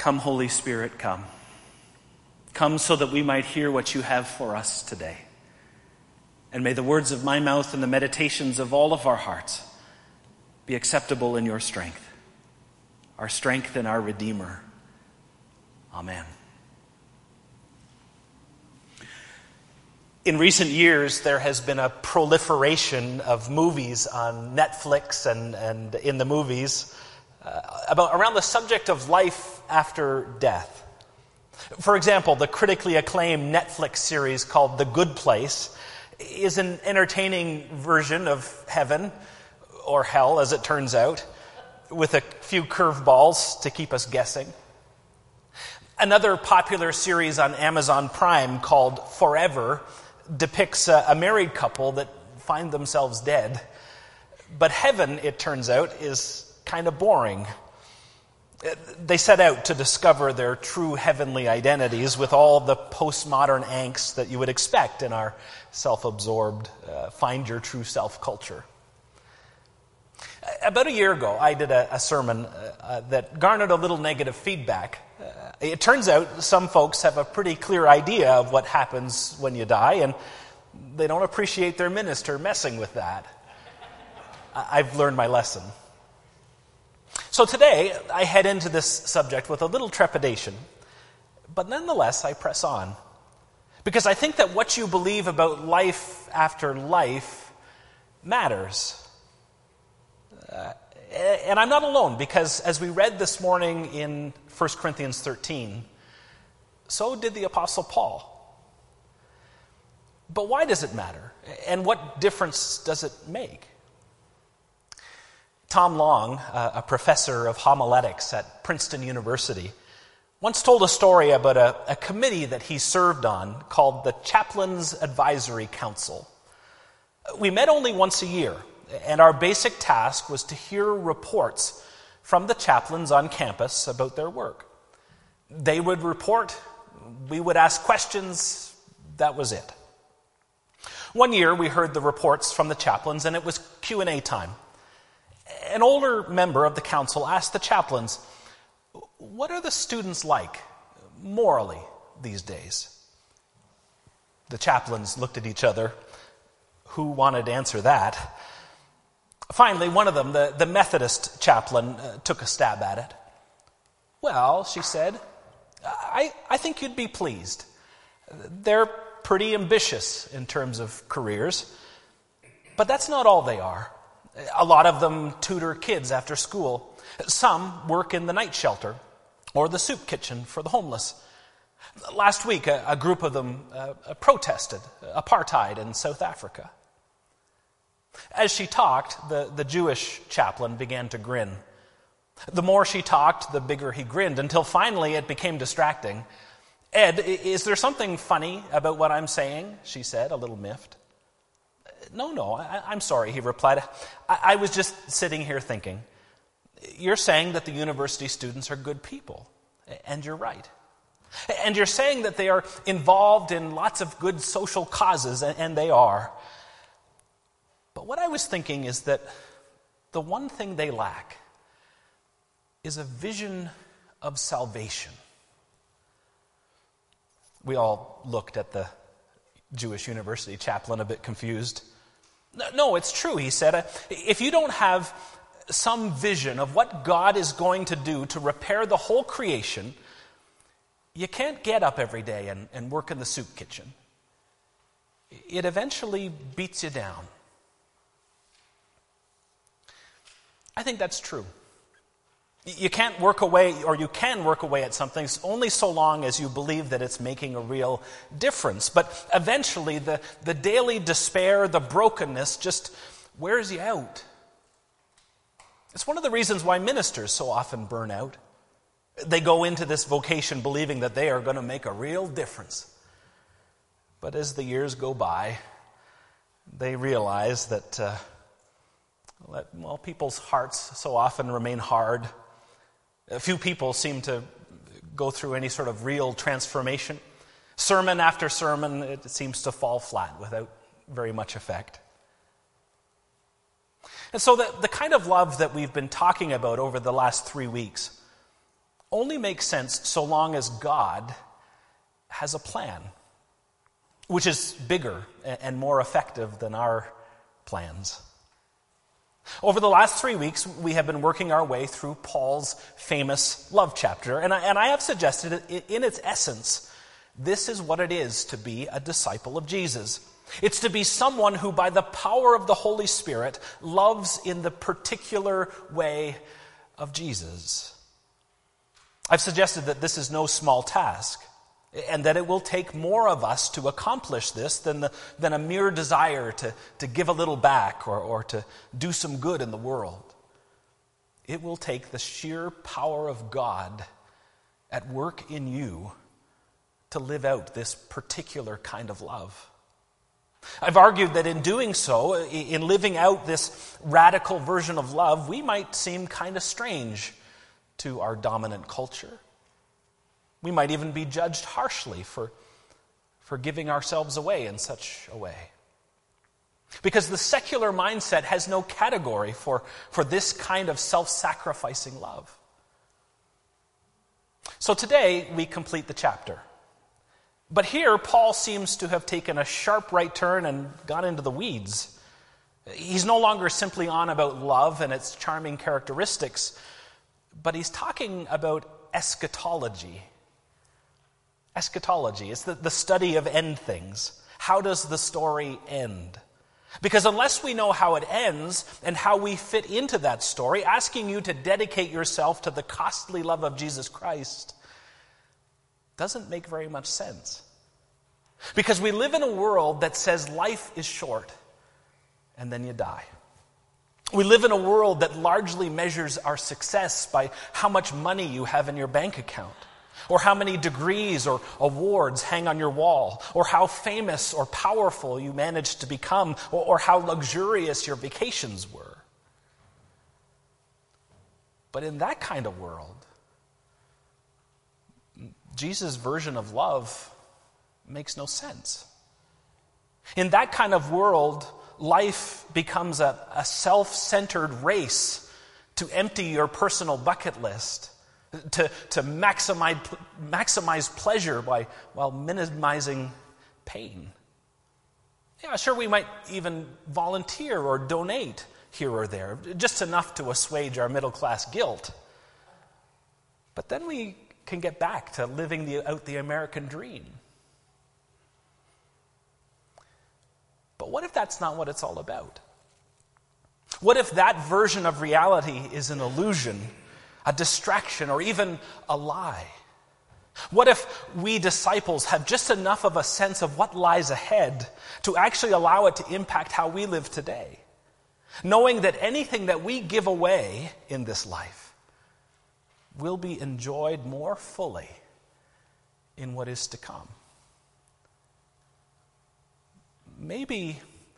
Come, Holy Spirit, come. Come so that we might hear what you have for us today. And may the words of my mouth and the meditations of all of our hearts be acceptable in your strength, our strength and our Redeemer. Amen. In recent years, there has been a proliferation of movies on Netflix and in the movies around the subject of life after death. For example, the critically acclaimed Netflix series called The Good Place is an entertaining version of heaven, or hell as it turns out, with a few curveballs to keep us guessing. Another popular series on Amazon Prime called Forever depicts a married couple that find themselves dead. But heaven, it turns out, is kind of boring. They set out to discover their true heavenly identities with all the postmodern angst that you would expect in our self-absorbed, find your true self culture. About a year ago, I did a sermon that garnered a little negative feedback. It turns out some folks have a pretty clear idea of what happens when you die, and they don't appreciate their minister messing with that. I've learned my lesson. So today, I head into this subject with a little trepidation, but nonetheless, I press on. Because I think that what you believe about life after life matters. And I'm not alone, because as we read this morning in 1 Corinthians 13, so did the Apostle Paul. But why does it matter? And what difference does it make? Tom Long, a professor of homiletics at Princeton University, once told a story about a committee that he served on called the Chaplains Advisory Council. We met only once a year, and our basic task was to hear reports from the chaplains on campus about their work. They would report, we would ask questions, that was it. One year we heard the reports from the chaplains, and it was Q&A time. An older member of the council asked the chaplains, "What are the students like, morally, these days?" The chaplains looked at each other. Who wanted to answer that? Finally, one of them, the Methodist chaplain, took a stab at it. "Well," she said, I think you'd be pleased. They're pretty ambitious in terms of careers, but that's not all they are. A lot of them tutor kids after school. Some work in the night shelter or the soup kitchen for the homeless. Last week, a group of them protested apartheid in South Africa. As she talked, the Jewish chaplain began to grin. The more she talked, the bigger he grinned, until finally it became distracting. "Ed, is there something funny about what I'm saying?" she said, a little miffed. No, I'm sorry, he replied. I was just sitting here thinking. You're saying that the university students are good people, and you're right. And you're saying that they are involved in lots of good social causes, and they are. But what I was thinking is that the one thing they lack is a vision of salvation. We all looked at the Jewish university chaplain a bit confused. "No, it's true," he said. "If you don't have some vision of what God is going to do to repair the whole creation, you can't get up every day and work in the soup kitchen. It eventually beats you down." I think that's true. You can't work away, or you can work away at something only so long as you believe that it's making a real difference. But eventually, the daily despair, the brokenness just wears you out. It's one of the reasons why ministers so often burn out. They go into this vocation believing that they are going to make a real difference. But as the years go by, they realize that, people's hearts so often remain hard. A few people seem to go through any sort of real transformation. Sermon after sermon, it seems to fall flat without very much effect. And so the kind of love that we've been talking about over the last 3 weeks, only makes sense so long as God has a plan, which is bigger and more effective than our plans. Over the last 3 weeks, we have been working our way through Paul's famous love chapter, and I have suggested in its essence, this is what it is to be a disciple of Jesus. It's to be someone who, by the power of the Holy Spirit, loves in the particular way of Jesus. I've suggested that this is no small task, and that it will take more of us to accomplish this than a mere desire to give a little back or to do some good in the world. It will take the sheer power of God at work in you to live out this particular kind of love. I've argued that in doing so, in living out this radical version of love, we might seem kind of strange to our dominant culture. We might even be judged harshly for giving ourselves away in such a way. Because the secular mindset has no category for this kind of self-sacrificing love. So today we complete the chapter. But here Paul seems to have taken a sharp right turn and gone into the weeds. He's no longer simply on about love and its charming characteristics, but he's talking about eschatology. Eschatology is the study of end things. How does the story end? Because unless we know how it ends and how we fit into that story, asking you to dedicate yourself to the costly love of Jesus Christ doesn't make very much sense. Because we live in a world that says life is short and then you die. We live in a world that largely measures our success by how much money you have in your bank account, or how many degrees or awards hang on your wall, or how famous or powerful you managed to become, or how luxurious your vacations were. But in that kind of world, Jesus' version of love makes no sense. In that kind of world, life becomes a self-centered race to empty your personal bucket list, to maximize pleasure while minimizing pain. Yeah, sure, we might even volunteer or donate here or there, just enough to assuage our middle-class guilt. But then we can get back to living out the American dream. But what if that's not what it's all about? What if that version of reality is an illusion, a distraction, or even a lie? What if we disciples have just enough of a sense of what lies ahead to actually allow it to impact how we live today, knowing that anything that we give away in this life will be enjoyed more fully in what is to come? Maybe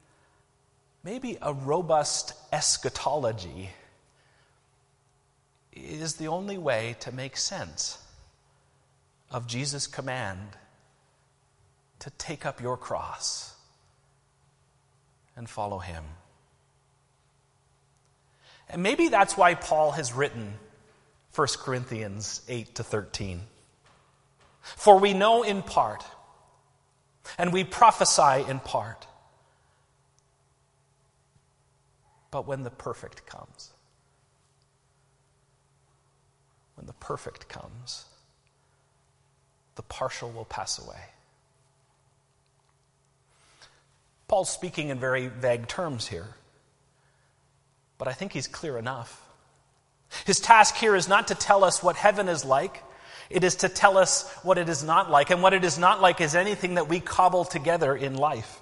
a robust eschatology is the only way to make sense of Jesus' command to take up your cross and follow him. And maybe that's why Paul has written 1 Corinthians 8-13. For we know in part, and we prophesy in part. But when the perfect comes, the partial will pass away. Paul's speaking in very vague terms here, but I think he's clear enough. His task here is not to tell us what heaven is like. It is to tell us what it is not like. And what it is not like is anything that we cobble together in life.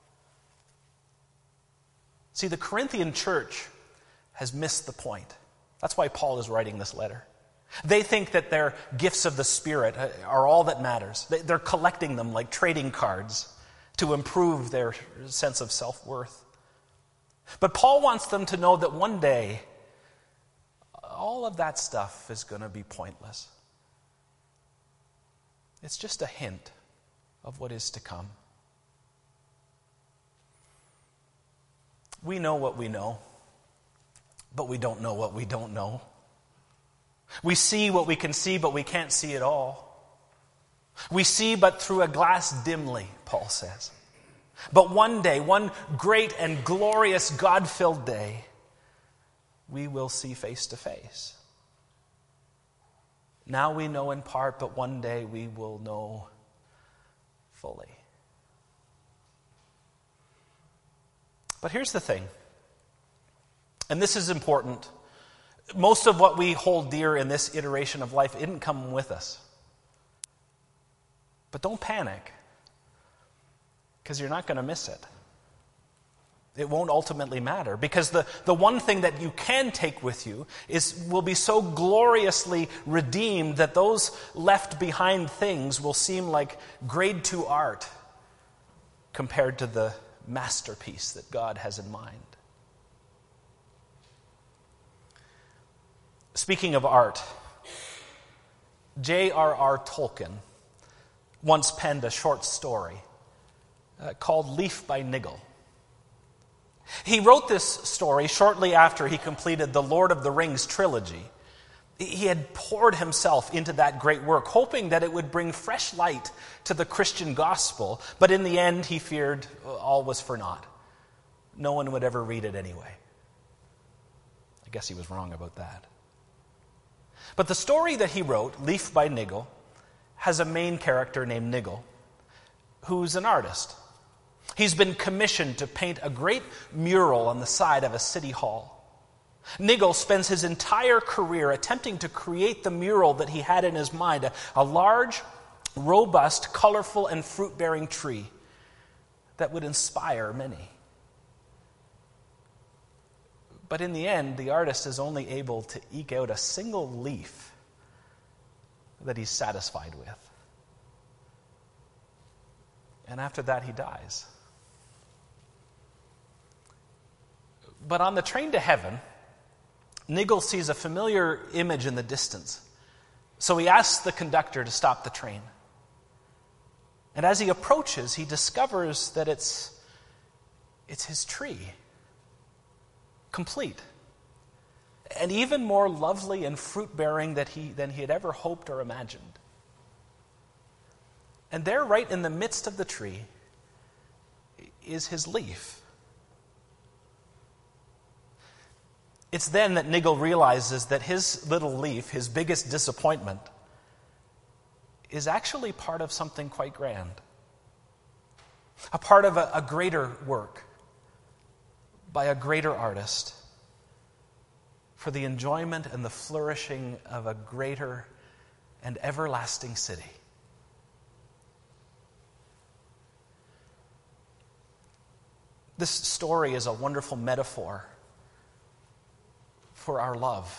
See, the Corinthian church has missed the point. That's why Paul is writing this letter. They think that their gifts of the Spirit are all that matters. They're collecting them like trading cards to improve their sense of self-worth. But Paul wants them to know that one day, all of that stuff is going to be pointless. It's just a hint of what is to come. We know what we know, but we don't know what we don't know. We see what we can see, but we can't see it all. We see but through a glass dimly, Paul says. But one day, one great and glorious God-filled day, we will see face to face. Now we know in part, but one day we will know fully. But here's the thing, and this is important. Most of what we hold dear in this iteration of life didn't come with us. But don't panic, because you're not going to miss it. It won't ultimately matter, because the one thing that you can take with you will be so gloriously redeemed that those left behind things will seem like grade 2 art compared to the masterpiece that God has in mind. Speaking of art, J.R.R. Tolkien once penned a short story called Leaf by Niggle. He wrote this story shortly after he completed the Lord of the Rings trilogy. He had poured himself into that great work, hoping that it would bring fresh light to the Christian gospel, but in the end he feared all was for naught. No one would ever read it anyway. I guess he was wrong about that. But the story that he wrote, Leaf by Niggle, has a main character named Niggle, who's an artist. He's been commissioned to paint a great mural on the side of a city hall. Niggle spends his entire career attempting to create the mural that he had in his mind, a large, robust, colorful, and fruit-bearing tree that would inspire many. But in the end, the artist is only able to eke out a single leaf that he's satisfied with. And after that, he dies. But on the train to heaven, Niggle sees a familiar image in the distance. So he asks the conductor to stop the train. And as he approaches, he discovers that it's his tree, complete, and even more lovely and fruit-bearing than he had ever hoped or imagined. And there, right in the midst of the tree, is his leaf. It's then that Niggle realizes that his little leaf, his biggest disappointment, is actually part of something quite grand. A part of a greater work by a greater artist for the enjoyment and the flourishing of a greater and everlasting city. This story is a wonderful metaphor for our love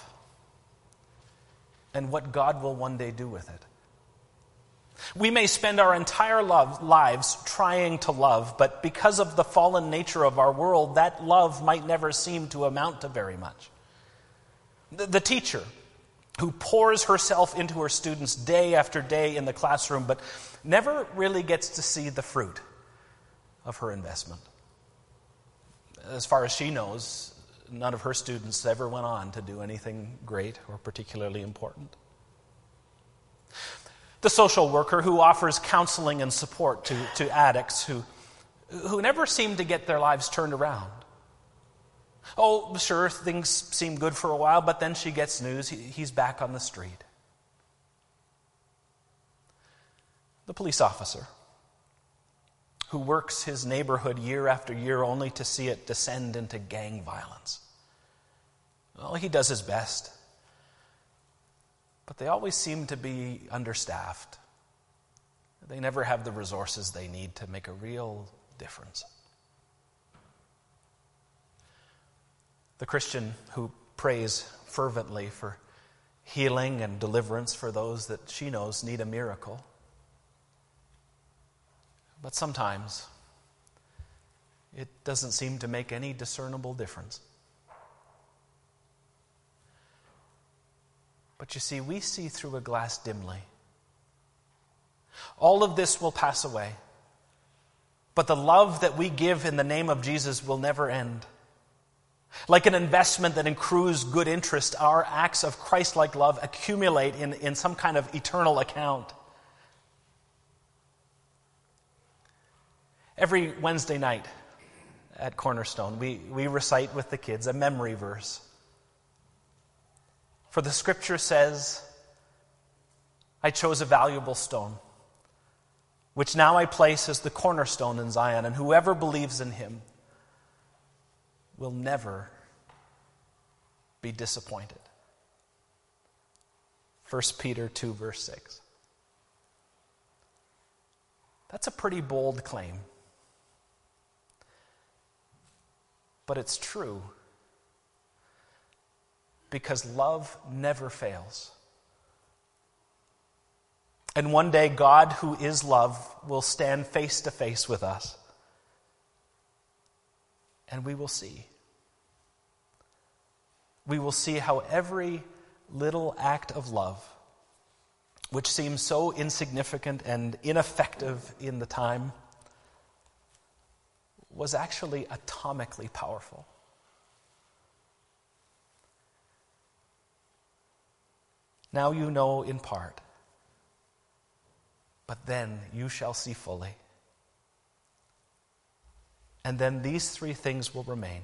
and what God will one day do with it. We may spend our entire lives trying to love, but because of the fallen nature of our world, that love might never seem to amount to very much. The teacher who pours herself into her students day after day in the classroom, but never really gets to see the fruit of her investment. As far as she knows, none of her students ever went on to do anything great or particularly important. The social worker who offers counseling and support to addicts who never seem to get their lives turned around. Oh, sure, things seem good for a while, but then she gets news he's back on the street. The police officer who works his neighborhood year after year only to see it descend into gang violence. Well, he does his best, but they always seem to be understaffed. They never have the resources they need to make a real difference. The Christian who prays fervently for healing and deliverance for those that she knows need a miracle. But sometimes it doesn't seem to make any discernible difference. But you see, we see through a glass dimly. All of this will pass away. But the love that we give in the name of Jesus will never end. Like an investment that accrues good interest, our acts of Christ-like love accumulate in some kind of eternal account. Every Wednesday night at Cornerstone, we recite with the kids a memory verse. For the scripture says, I chose a valuable stone, which now I place as the cornerstone in Zion, and whoever believes in him will never be disappointed. 1 Peter 2, verse 6. That's a pretty bold claim. But it's true, because love never fails. And one day, God, who is love, will stand face to face with us. And we will see. We will see how every little act of love, which seems so insignificant and ineffective in the time, was actually atomically powerful. Now you know in part, but then you shall see fully. And then these three things will remain: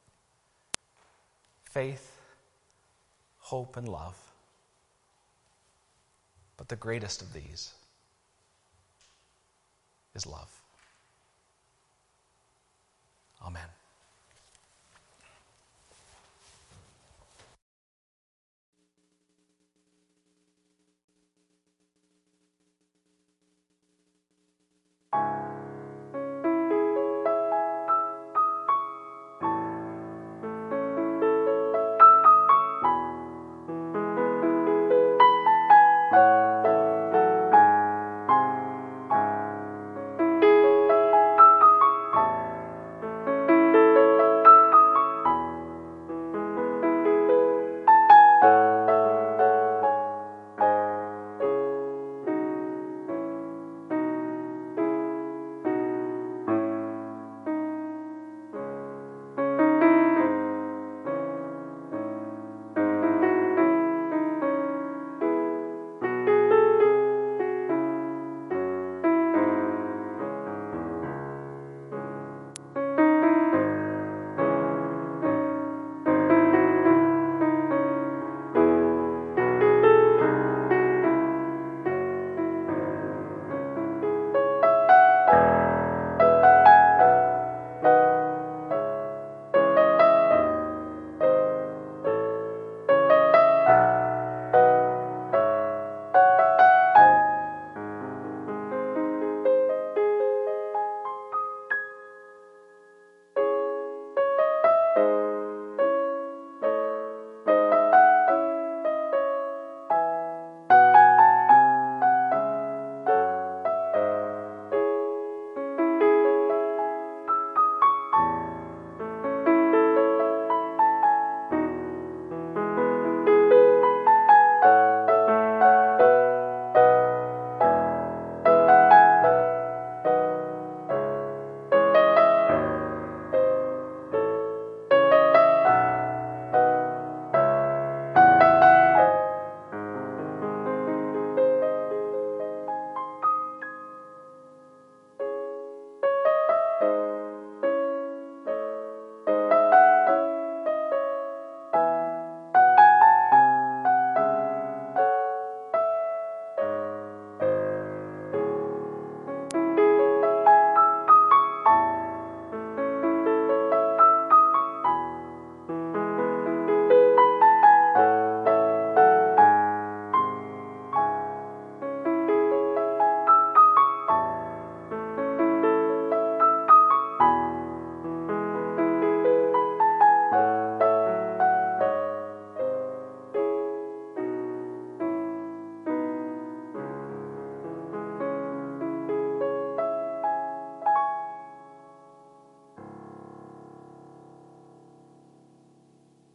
faith, hope, and love. But the greatest of these is love. Amen.